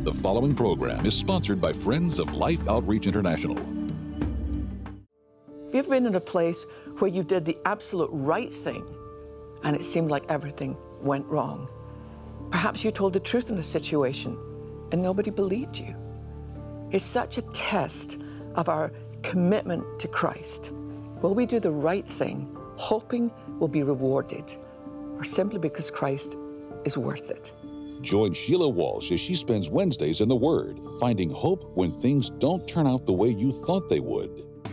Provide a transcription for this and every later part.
The following program is sponsored by Friends of Life Outreach International. Have you ever been in a place where you did the absolute right thing and it seemed like everything went wrong? Perhaps you told the truth in a situation and nobody believed you. It's such a test of our commitment to Christ. Will we do the right thing, hoping we'll be rewarded, or simply because Christ is worth it? Join Sheila Walsh as she spends Wednesdays in the Word, finding hope when things don't turn out the way you thought they would.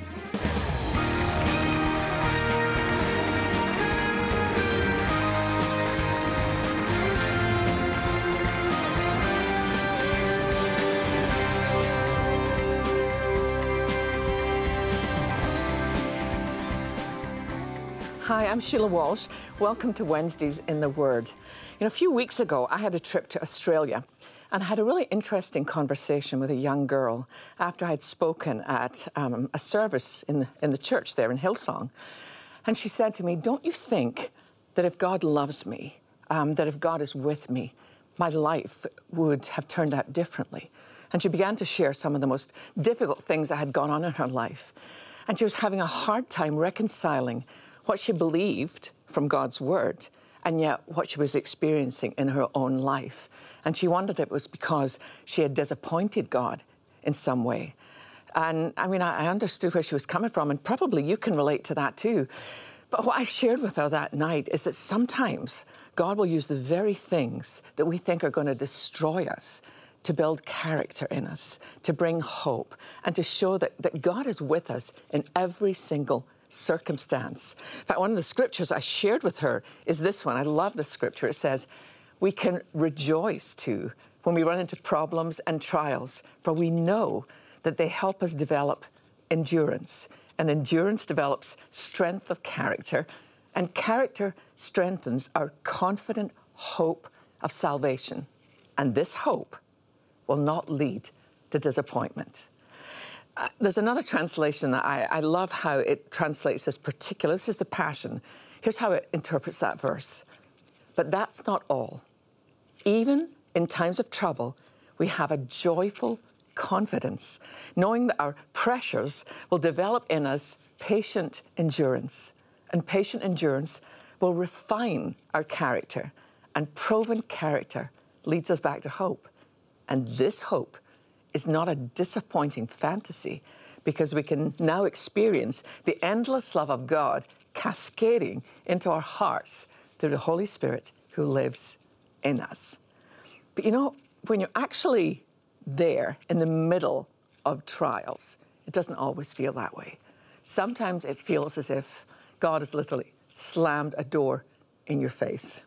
Hi, I'm Sheila Walsh. Welcome to Wednesdays in the Word. A few weeks ago, I had a trip to Australia and had a really interesting conversation with a young girl after I'd spoken at a service in the church there in Hillsong. And she said to me, "Don't you think that if God loves me, that if God is with me, my life would have turned out differently?" And she began to share some of the most difficult things that had gone on in her life. And she was having a hard time reconciling what she believed from God's word and yet what she was experiencing in her own life. And she wondered if it was because she had disappointed God in some way. And I understood where she was coming from, and probably you can relate to that too. But what I shared with her that night is that sometimes God will use the very things that we think are going to destroy us to build character in us, to bring hope, and to show that God is with us in every single circumstance. In fact, one of the scriptures I shared with her is this one. I love this scripture. It says, "We can rejoice too when we run into problems and trials, for we know that they help us develop endurance. And endurance develops strength of character, and character strengthens our confident hope of salvation. And this hope will not lead to disappointment." There's another translation that I love how it translates this particular. This is the Passion. Here's how it interprets that verse. "But that's not all. Even in times of trouble, we have a joyful confidence, knowing that our pressures will develop in us patient endurance. And patient endurance will refine our character. And proven character leads us back to hope. And this hope is not a disappointing fantasy, because we can now experience the endless love of God cascading into our hearts through the Holy Spirit who lives in us." But when you're actually there in the middle of trials, it doesn't always feel that way. Sometimes it feels as if God has literally slammed a door in your face.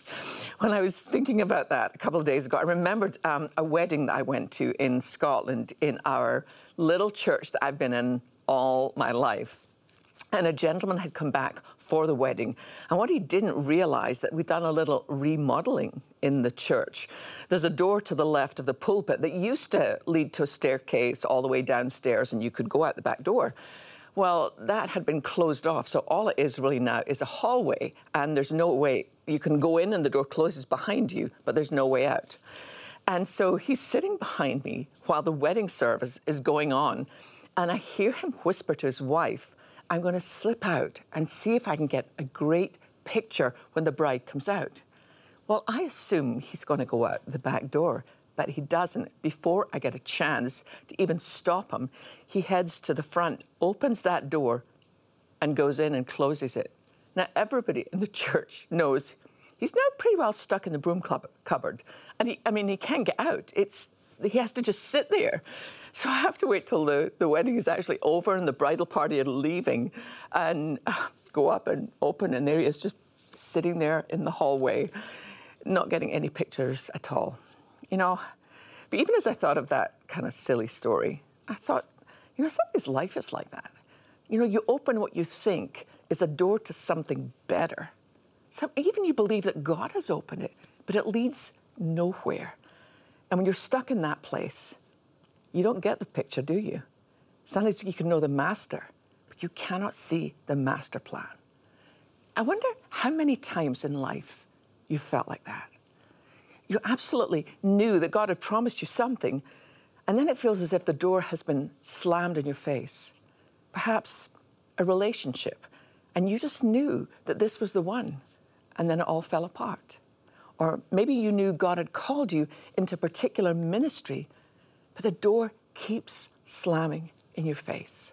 When I was thinking about that a couple of days ago, I remembered a wedding that I went to in Scotland in our little church that I've been in all my life. And a gentleman had come back for the wedding. And what he didn't realize that we'd done a little remodeling in the church. There's a door to the left of the pulpit that used to lead to a staircase all the way downstairs, and you could go out the back door. Well, that had been closed off, so all it is really now is a hallway, and there's no way. You can go in and the door closes behind you, but there's no way out. And so he's sitting behind me while the wedding service is going on, and I hear him whisper to his wife, "I'm going to slip out and see if I can get a great picture when the bride comes out." Well, I assume he's going to go out the back door, but he doesn't. Before I get a chance to even stop him, he heads to the front, opens that door, and goes in and closes it. Now, everybody in the church knows he's now pretty well stuck in the broom cupboard. And he can't get out. He has to just sit there. So I have to wait till the wedding is actually over and the bridal party are leaving and go up and open, and there he is just sitting there in the hallway, not getting any pictures at all. But even as I thought of that kind of silly story, I thought, somebody's life is like that. You open what you think is a door to something better. So even you believe that God has opened it, but it leads nowhere. And when you're stuck in that place, you don't get the picture, do you? Sometimes you can know the master, but you cannot see the master plan. I wonder how many times in life you felt like that. You absolutely knew that God had promised you something, and then it feels as if the door has been slammed in your face. Perhaps a relationship, and you just knew that this was the one, and then it all fell apart. Or maybe you knew God had called you into a particular ministry, but the door keeps slamming in your face.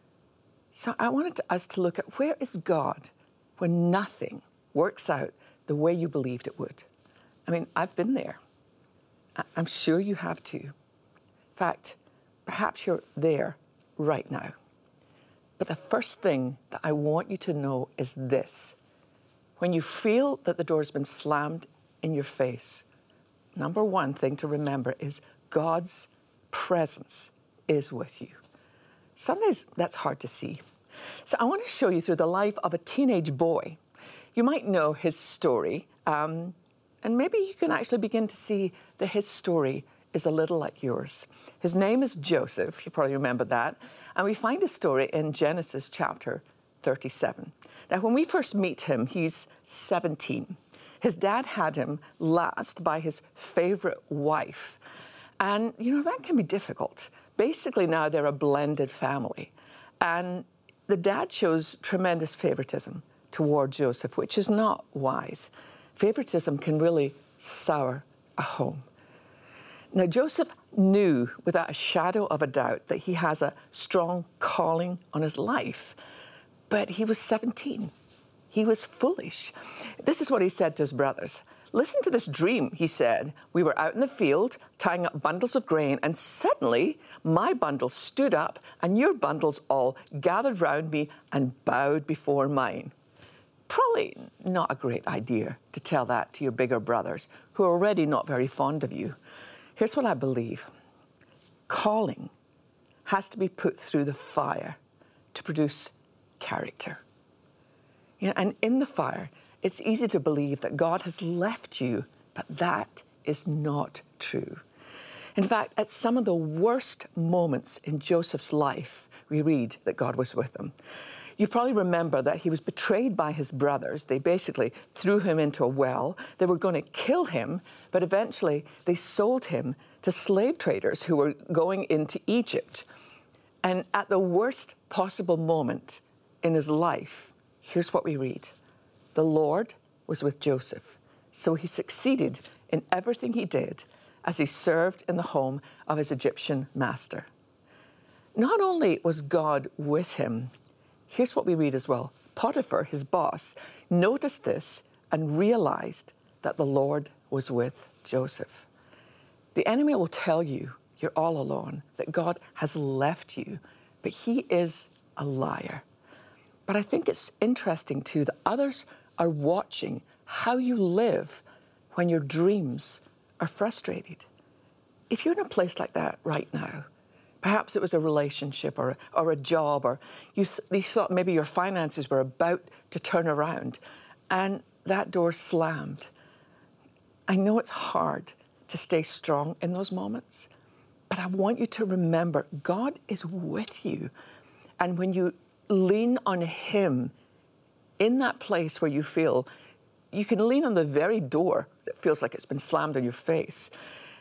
So I wanted us to look at, where is God when nothing works out the way you believed it would? I mean, I've been there. I'm sure you have too. In fact, perhaps you're there right now. But the first thing that I want you to know is this. When you feel that the door's been slammed in your face, number one thing to remember is God's presence is with you. Sometimes that's hard to see. So I want to show you through the life of a teenage boy. You might know his story, and maybe you can actually begin to see that his story is a little like yours. His name is Joseph, you probably remember that, and we find his story in Genesis chapter 37. Now, when we first meet him, he's 17. His dad had him last by his favorite wife, and that can be difficult. Basically, now they're a blended family, and the dad shows tremendous favoritism toward Joseph, which is not wise. Favoritism can really sour a home. Now, Joseph knew without a shadow of a doubt that he has a strong calling on his life, but he was 17. He was foolish. This is what he said to his brothers. "Listen to this dream," he said. "We were out in the field tying up bundles of grain, and suddenly my bundle stood up and your bundles all gathered round me and bowed before mine." Probably not a great idea to tell that to your bigger brothers who are already not very fond of you. Here's what I believe. Calling has to be put through the fire to produce character. And in the fire, it's easy to believe that God has left you, but that is not true. In fact, at some of the worst moments in Joseph's life, we read that God was with him. You probably remember that he was betrayed by his brothers. They basically threw him into a well. They were going to kill him, but eventually they sold him to slave traders who were going into Egypt. And at the worst possible moment in his life, here's what we read. The Lord was with Joseph, so he succeeded in everything he did as he served in the home of his Egyptian master. Not only was God with him, here's what we read as well. Potiphar, his boss, noticed this and realized that the Lord was with Joseph. The enemy will tell you you're all alone, that God has left you, but he is a liar. But I think it's interesting too that others are watching how you live when your dreams are frustrated. If you're in a place like that right now, perhaps it was a relationship or a job, or you thought maybe your finances were about to turn around and that door slammed. I know it's hard to stay strong in those moments, but I want you to remember God is with you. And when you lean on him in that place where you feel, you can lean on the very door that feels like it's been slammed in your face.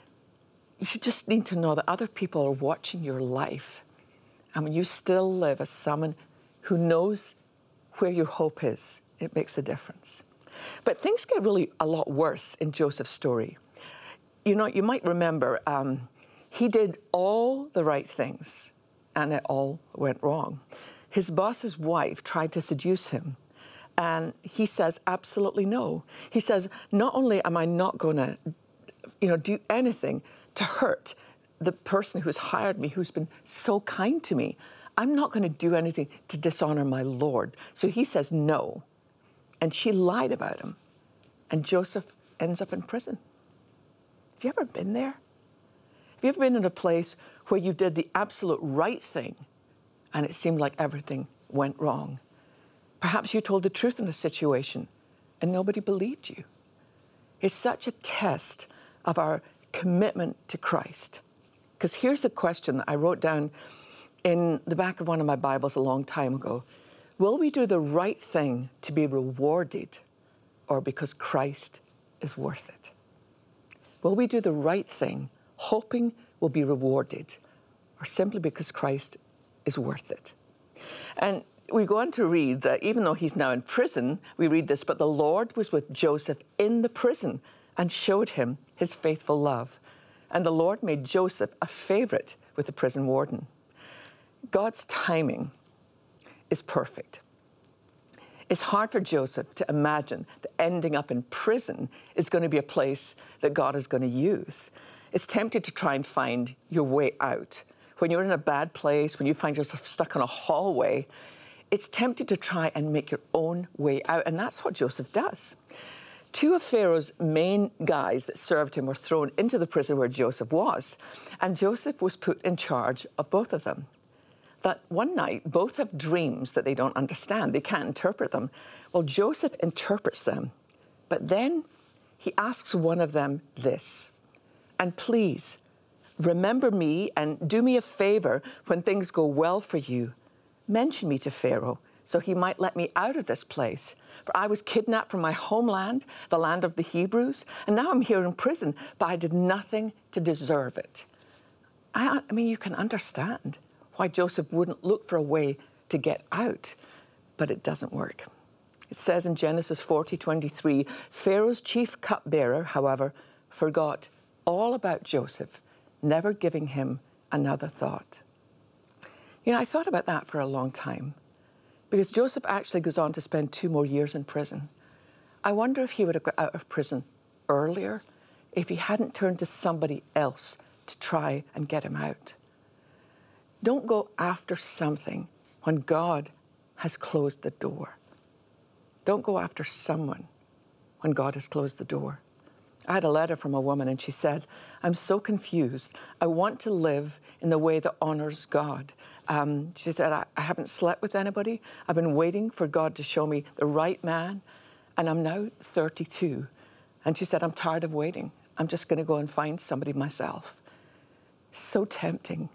You just need to know that other people are watching your life. And when you still live as someone who knows where your hope is, it makes a difference. But things get really a lot worse in Joseph's story. You might remember he did all the right things and it all went wrong. His boss's wife tried to seduce him and he says absolutely no. He says, not only am I not going to do anything to hurt the person who's hired me, who's been so kind to me, I'm not going to do anything to dishonor my Lord. So he says no. And she lied about him. And Joseph ends up in prison. Have you ever been there? Have you ever been in a place where you did the absolute right thing and it seemed like everything went wrong? Perhaps you told the truth in a situation and nobody believed you. It's such a test of our commitment to Christ. Because here's the question that I wrote down in the back of one of my Bibles a long time ago. Will we do the right thing to be rewarded or because Christ is worth it? Will we do the right thing, hoping we'll be rewarded, or simply because Christ is worth it? And we go on to read that even though he's now in prison, we read this, but the Lord was with Joseph in the prison and showed him his faithful love. And the Lord made Joseph a favorite with the prison warden. God's timing is perfect. It's hard for Joseph to imagine that ending up in prison is going to be a place that God is going to use. It's tempting to try and find your way out. When you're in a bad place, when you find yourself stuck in a hallway, it's tempting to try and make your own way out. And that's what Joseph does. Two of Pharaoh's main guys that served him were thrown into the prison where Joseph was. And Joseph was put in charge of both of them. But one night, both have dreams that they don't understand. They can't interpret them. Well, Joseph interprets them. But then he asks one of them this, and please, remember me and do me a favor when things go well for you. Mention me to Pharaoh so he might let me out of this place. For I was kidnapped from my homeland, the land of the Hebrews, and now I'm here in prison, but I did nothing to deserve it. I mean, you can understand why Joseph wouldn't look for a way to get out, but it doesn't work. It says in Genesis 40:23, Pharaoh's chief cupbearer, however, forgot all about Joseph, never giving him another thought. You know, I thought about that for a long time, because Joseph actually goes on to spend 2 more years in prison. I wonder if he would have got out of prison earlier if he hadn't turned to somebody else to try and get him out. Don't go after something when God has closed the door. Don't go after someone when God has closed the door. I had a letter from a woman and she said, I'm so confused. I want to live in the way that honors God. She said, I haven't slept with anybody. I've been waiting for God to show me the right man. And I'm now 32. And she said, I'm tired of waiting. I'm just going to go and find somebody myself. So tempting.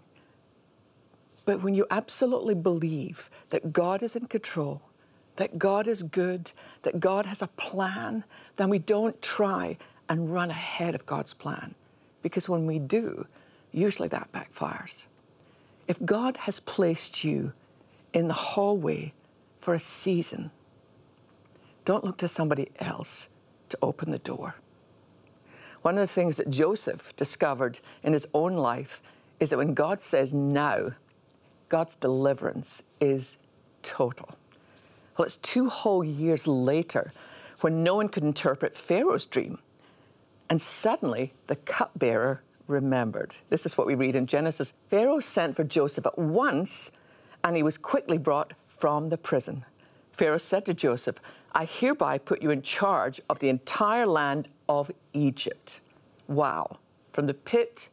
But when you absolutely believe that God is in control, that God is good, that God has a plan, then we don't try and run ahead of God's plan. Because when we do, usually that backfires. If God has placed you in the hallway for a season, don't look to somebody else to open the door. One of the things that Joseph discovered in his own life is that when God says now, God's deliverance is total. Well, it's 2 whole years later when no one could interpret Pharaoh's dream. And suddenly the cupbearer remembered. This is what we read in Genesis. Pharaoh sent for Joseph at once, and he was quickly brought from the prison. Pharaoh said to Joseph, I hereby put you in charge of the entire land of Egypt. Wow. From the pit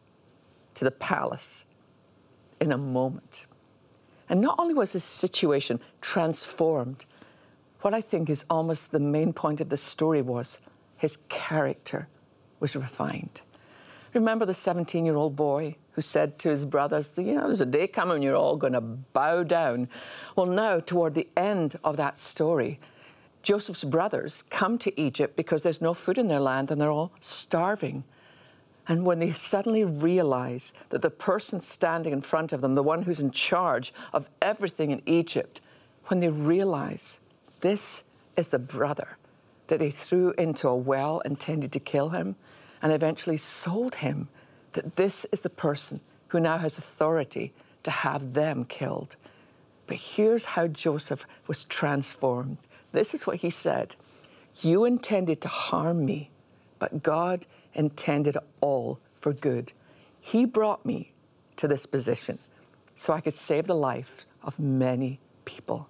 to the palace in a moment. And not only was his situation transformed, what I think is almost the main point of the story was his character was refined. Remember the 17-year-old boy who said to his brothers, there's a day coming when you're all going to bow down. Well, now, toward the end of that story, Joseph's brothers come to Egypt because there's no food in their land and they're all starving. And when they suddenly realize that the person standing in front of them, the one who's in charge of everything in Egypt, when they realize this is the brother that they threw into a well intended to kill him and eventually sold him, that this is the person who now has authority to have them killed. But here's how Joseph was transformed. This is what he said. You intended to harm me, but God intended it all for good. He brought me to this position so I could save the life of many people.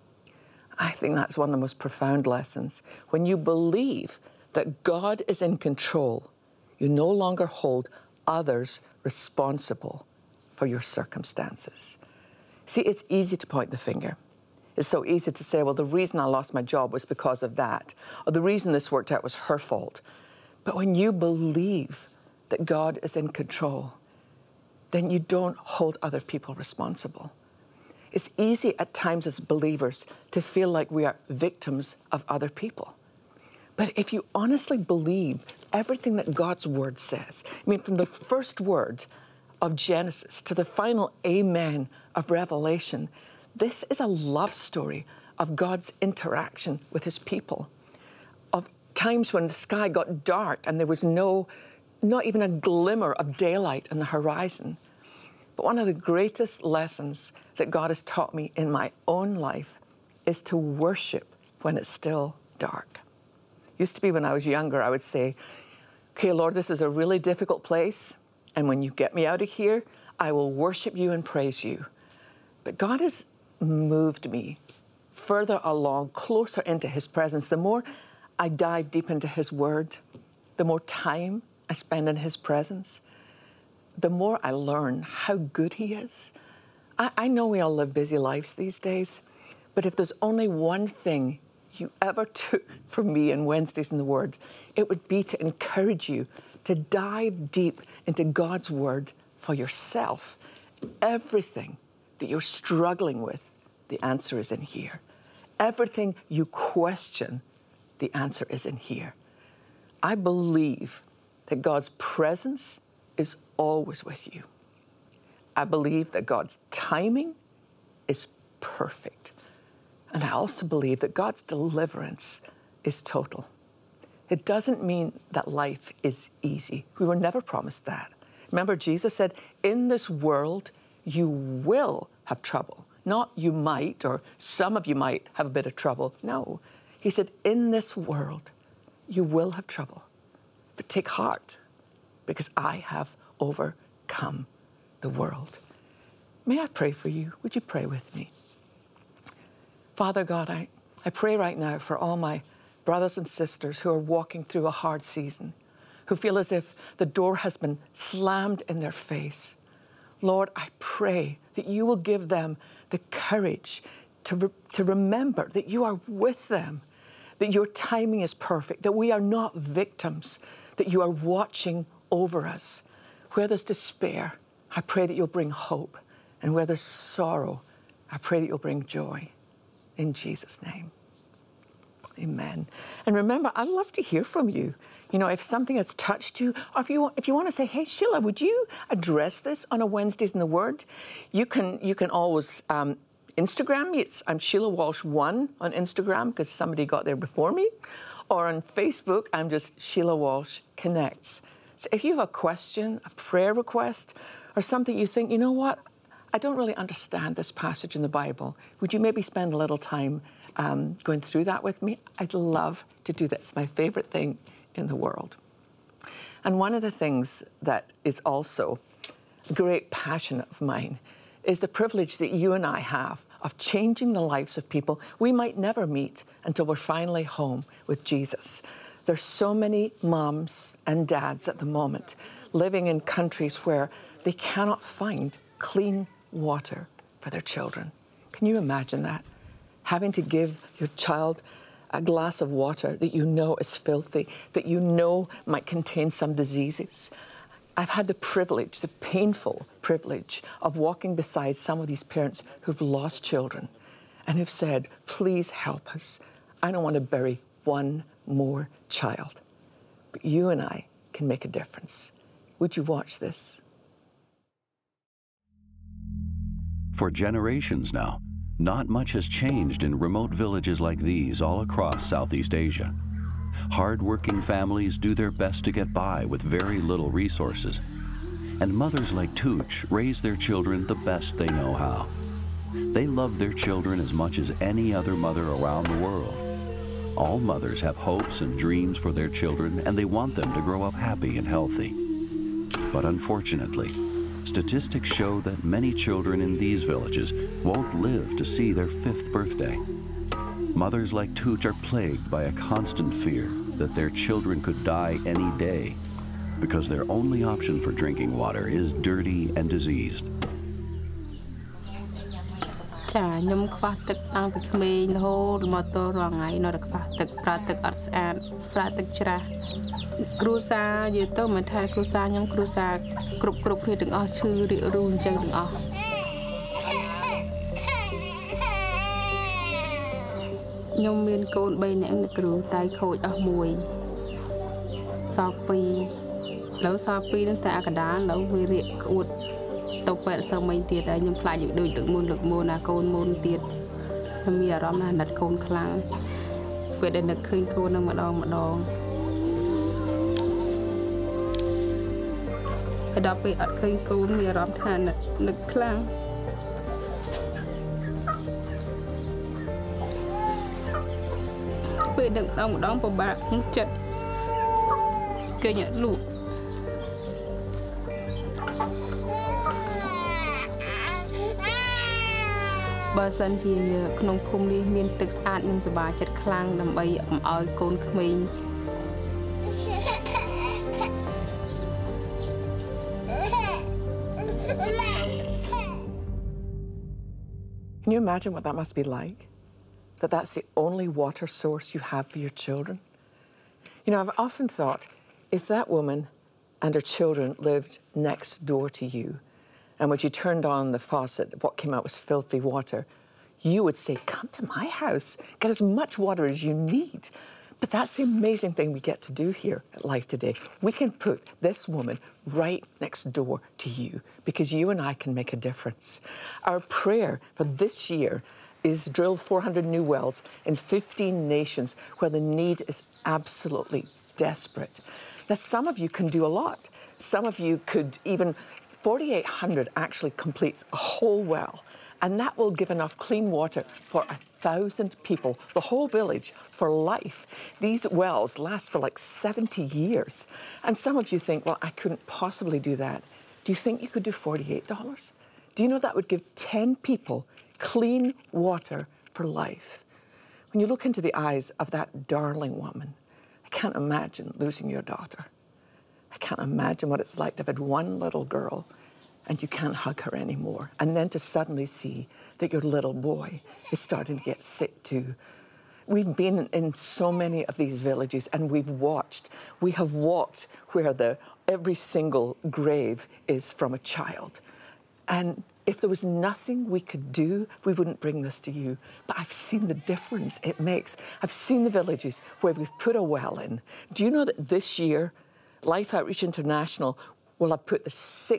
I think that's one of the most profound lessons. When you believe that God is in control, you no longer hold others responsible for your circumstances. See, it's easy to point the finger. It's so easy to say, well, the reason I lost my job was because of that, or the reason this worked out was her fault. But when you believe that God is in control, then you don't hold other people responsible. It's easy at times as believers to feel like we are victims of other people. But if you honestly believe everything that God's word says. I mean, from the first word of Genesis to the final amen of Revelation, this is a love story of God's interaction with his people, of times when the sky got dark and there was not even a glimmer of daylight on the horizon. But one of the greatest lessons that God has taught me in my own life is to worship when it's still dark. Used to be when I was younger, I would say, okay, Lord, this is a really difficult place, and when you get me out of here, I will worship you and praise you. But God has moved me further along, closer into his presence. The more I dive deep into his word, the more time I spend in his presence, the more I learn how good he is. I know we all live busy lives these days, but if there's only one thing you ever took from me in Wednesdays in the Word, it would be to encourage you to dive deep into God's Word for yourself. Everything that you're struggling with, the answer is in here. Everything you question, the answer is in here. I believe that God's presence is always with you. I believe that God's timing is perfect. And I also believe that God's deliverance is total. It doesn't mean that life is easy. We were never promised that. Remember, Jesus said, in this world, you will have trouble. Not you might, or some of you might have a bit of trouble. No, he said, in this world, you will have trouble. But take heart, because I have overcome the world. May I pray for you? Would you pray with me? Father God, I pray right now for all my brothers and sisters who are walking through a hard season, who feel as if the door has been slammed in their face. Lord, I pray that you will give them the courage to remember that you are with them, that your timing is perfect, that we are not victims, that you are watching over us. Where there's despair, I pray that you'll bring hope. And where there's sorrow, I pray that you'll bring joy. In Jesus' name, amen. And remember, I'd love to hear from you. You know, if something has touched you, or if you want to say, hey, Sheila, would you address this on a Wednesdays in the Word? You can always Instagram me. I'm Sheila Walsh 1 on Instagram, because somebody got there before me. Or on Facebook, I'm just Sheila Walsh Connects. So if you have a question, a prayer request, or something you think, you know what, I don't really understand this passage in the Bible. Would you maybe spend a little time going through that with me? I'd love to do that. It's my favorite thing in the world. And one of the things that is also a great passion of mine is the privilege that you and I have of changing the lives of people we might never meet until we're finally home with Jesus. There's so many moms and dads at the moment living in countries where they cannot find clean water for their children. Can you imagine that? Having to give your child a glass of water that you know is filthy, that you know might contain some diseases. I've had the privilege, the painful privilege of walking beside some of these parents who've lost children and who've said, please help us. I don't want to bury one more child. But you and I can make a difference. Would you watch this? For generations now, not much has changed in remote villages like these all across Southeast Asia. Hard-working families do their best to get by with very little resources. And mothers like Tooch raise their children the best they know how. They love their children as much as any other mother around the world. All mothers have hopes and dreams for their children, and they want them to grow up happy and healthy. But unfortunately, statistics show that many children in these villages won't live to see their 5th birthday. Mothers like Tooch are plagued by a constant fear that their children could die any day because their only option for drinking water is dirty and diseased. ចាខ្ញុំខ្វះទឹកតាំងពីក្មេងរហូតមកទល់រាល់ថ្ងៃនៅតែខ្វះទឹកប្រើទឹកអត់ស្អាតប្រើទឹកច្រាស់គ្រួសារនិយាយទៅមិនថាគ្រួសារខ្ញុំគ្រួសារគ្រប់គ្នាទាំងអស់ឈឺរាករូសអញ្ចឹងទាំងអស់ខ្ញុំមានកូន3នាក់នៅគ្រូតែខូចអស់មួយ sau pi lâu sau pi nó ta cả đá lâu với rịa cột tàu bẹt sau mấy tiệt đấy nhưng phải những đôi lực môn là côn môn tiệtมีอารมณ์นัดโกนคลังเปิดนึกคืนโกนมาดองไอ้ดอกไปอัดคืนโกนมีอารมณ์ทานนึกคลังเปิดนึกดองปะบะจัดเกยเนี่ยลูกบาสันที่ขนมคุมนี้มีตึกสะอาดมีสบายจัดคลังนำใบเอาโกนขมิ้น Can you imagine what that must be like? That's the only water source you have for your children? You know, I've often thought, if that woman and her children lived next door to you, and when you turned on the faucet, what came out was filthy water, you would say, come to my house, get as much water as you need. But that's the amazing thing we get to do here at Life Today. We can put this woman right next door to you because you and I can make a difference. Our prayer for this year is drill 400 new wells in 15 nations where the need is absolutely desperate. Now, some of you can do a lot. Some of you could even 4,800 actually completes a whole well, and that will give enough clean water for 1,000 people, the whole village, for life. These wells last for like 70 years. And some of you think, well, I couldn't possibly do that. Do you think you could do $48? Do you know that would give 10 people clean water for life? When you look into the eyes of that darling woman, I can't imagine losing your daughter. I can't imagine what it's like to have had one little girl and you can't hug her anymore. And then to suddenly see that your little boy is starting to get sick too. We've been in so many of these villages and we have walked where every single grave is from a child. And if there was nothing we could do, we wouldn't bring this to you. But I've seen the difference it makes. I've seen the villages where we've put a well in. Do you know that this year, Life Outreach International will have put the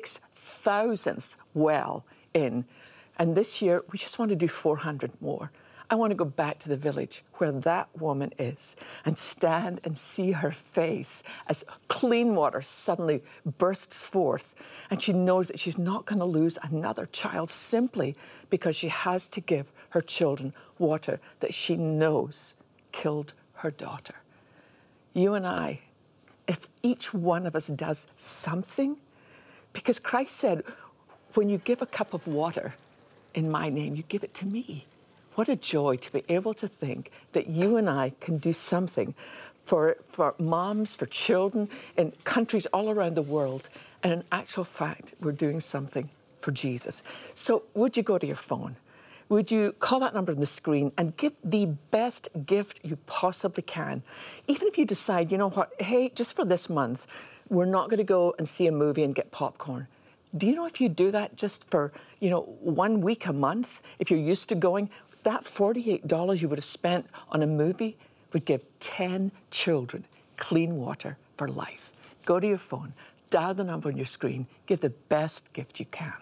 6,000th well in. And this year, we just want to do 400 more. I want to go back to the village where that woman is and stand and see her face as clean water suddenly bursts forth. And she knows that she's not going to lose another child simply because she has to give her children water that she knows killed her daughter. You and I, if each one of us does something, because Christ said, when you give a cup of water in my name, you give it to me. What a joy to be able to think that you and I can do something for moms, for children in countries all around the world. And in actual fact, we're doing something for Jesus. So would you go to your phone? Would you call that number on the screen and give the best gift you possibly can? Even if you decide, you know what, hey, just for this month, we're not going to go and see a movie and get popcorn. Do you know if you do that just for, 1 week a month, if you're used to going, that $48 you would have spent on a movie would give 10 children clean water for life. Go to your phone, dial the number on your screen, give the best gift you can.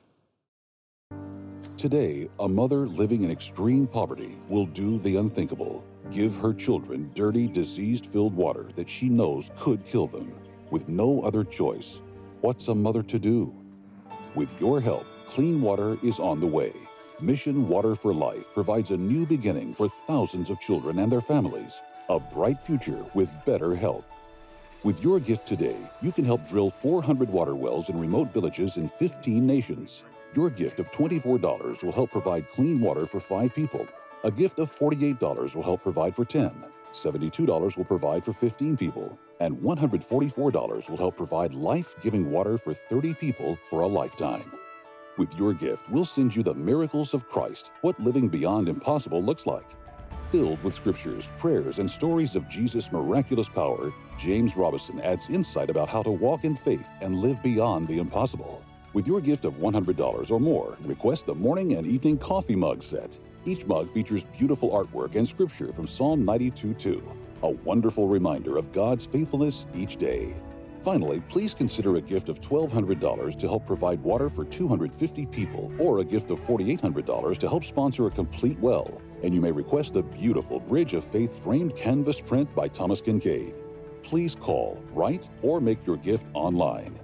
Today, a mother living in extreme poverty will do the unthinkable. Give her children dirty, disease-filled water that she knows could kill them. With no other choice, what's a mother to do? With your help, clean water is on the way. Mission Water for Life provides a new beginning for thousands of children and their families, a bright future with better health. With your gift today, you can help drill 400 water wells in remote villages in 15 nations. Your gift of $24 will help provide clean water for 5 people. A gift of $48 will help provide for 10. $72 will provide for 15 people. And $144 will help provide life-giving water for 30 people for a lifetime. With your gift, we'll send you the miracles of Christ, what living beyond impossible looks like. Filled with scriptures, prayers, and stories of Jesus' miraculous power, James Robison adds insight about how to walk in faith and live beyond the impossible. With your gift of $100 or more, request the morning and evening coffee mug set. Each mug features beautiful artwork and scripture from Psalm 92:2. a wonderful reminder of God's faithfulness each day. Finally, please consider a gift of $1,200 to help provide water for 250 people, or a gift of $4,800 to help sponsor a complete well. And you may request the beautiful Bridge of Faith framed canvas print by Thomas Kincaid. Please call, write, or make your gift online.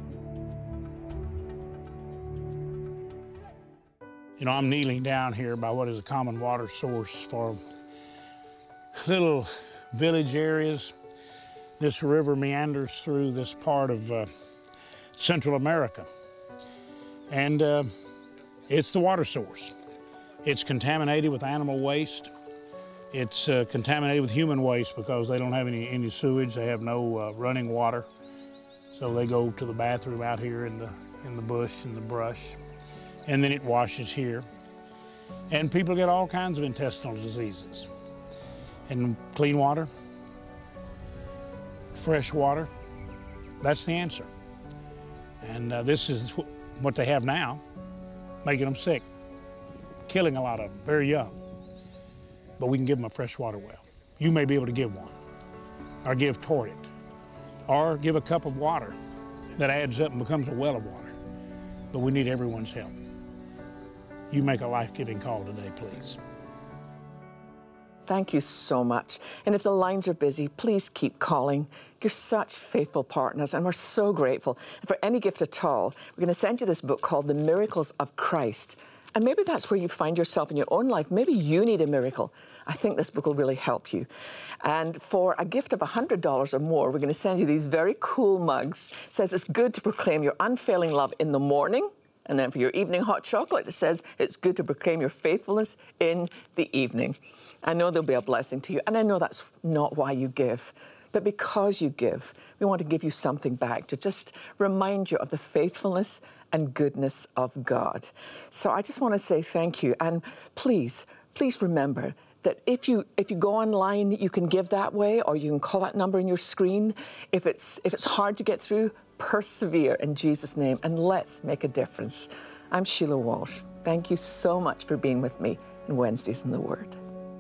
You know, I'm kneeling down here by what is a common water source for little village areas. This river meanders through this part of Central America. And it's the water source. It's contaminated with animal waste. It's contaminated with human waste because they don't have any sewage. They have no running water. So they go to the bathroom out here in the bush and the brush. And then it washes here. And people get all kinds of intestinal diseases. And clean water, fresh water, that's the answer. And this is what they have now, making them sick, killing a lot of them, very young. But we can give them a fresh water well. You may be able to give one, or give toward it, or give a cup of water that adds up and becomes a well of water. But we need everyone's help. You make a life-giving call today, please. Thank you so much. And if the lines are busy, please keep calling. You're such faithful partners, and we're so grateful. And for any gift at all, we're going to send you this book called The Miracles of Christ. And maybe that's where you find yourself in your own life. Maybe you need a miracle. I think this book will really help you. And for a gift of $100 or more, we're going to send you these very cool mugs. It says it's good to proclaim your unfailing love in the morning. And then for your evening hot chocolate, it says it's good to proclaim your faithfulness in the evening. I know there'll be a blessing to you, and I know that's not why you give. But because you give, we want to give you something back to just remind you of the faithfulness and goodness of God. So I just want to say thank you. And please remember that if you go online, you can give that way, or you can call that number on your screen. If it's hard to get through, persevere in Jesus' name, and let's make a difference. I'm Sheila Walsh. Thank you so much for being with me in Wednesdays in the Word.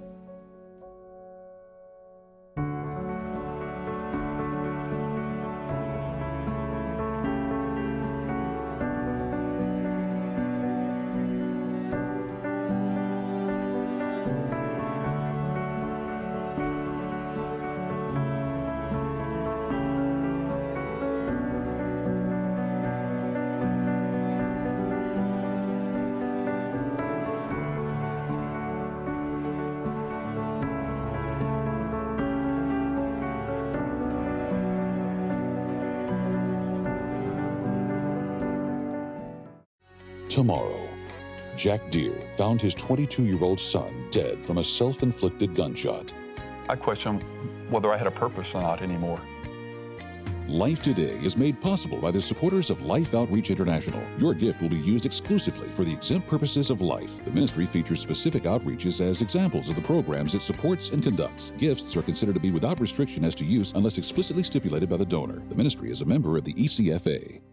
Tomorrow, Jack Deere found his 22-year-old son dead from a self-inflicted gunshot. I question whether I had a purpose or not anymore. Life Today is made possible by the supporters of Life Outreach International. Your gift will be used exclusively for the exempt purposes of life. The ministry features specific outreaches as examples of the programs it supports and conducts. Gifts are considered to be without restriction as to use unless explicitly stipulated by the donor. The ministry is a member of the ECFA.